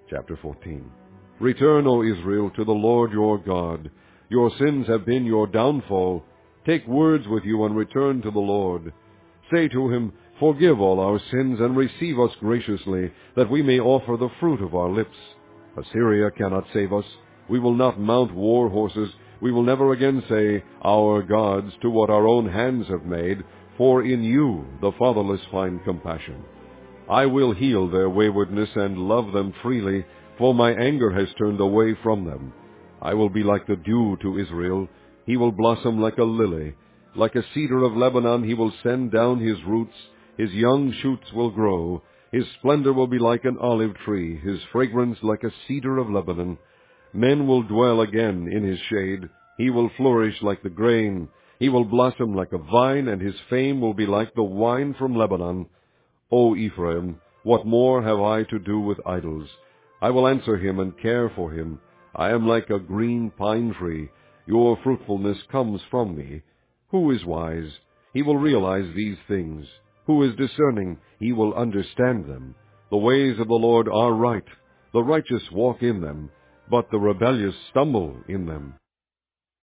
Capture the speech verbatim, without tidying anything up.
Chapter fourteen. Return, O Israel, to the Lord your God. Your sins have been your downfall. Take words with you and return to the Lord. Say to him, Forgive all our sins and receive us graciously, that we may offer the fruit of our lips. Assyria cannot save us. We will not mount war horses. We will never again say, Our gods, to what our own hands have made, for in you the fatherless find compassion. I will heal their waywardness and love them freely, for my anger has turned away from them. I will be like the dew to Israel. He will blossom like a lily. Like a cedar of Lebanon he will send down his roots. His young shoots will grow. His splendor will be like an olive tree, his fragrance like a cedar of Lebanon. Men will dwell again in his shade. He will flourish like the grain. He will blossom like a vine, and his fame will be like the wine from Lebanon. O Ephraim, what more have I to do with idols? I will answer him and care for him. I am like a green pine tree. Your fruitfulness comes from me. Who is wise? He will realize these things. Who is discerning? He will understand them. The ways of the Lord are right. The righteous walk in them, but the rebellious stumble in them.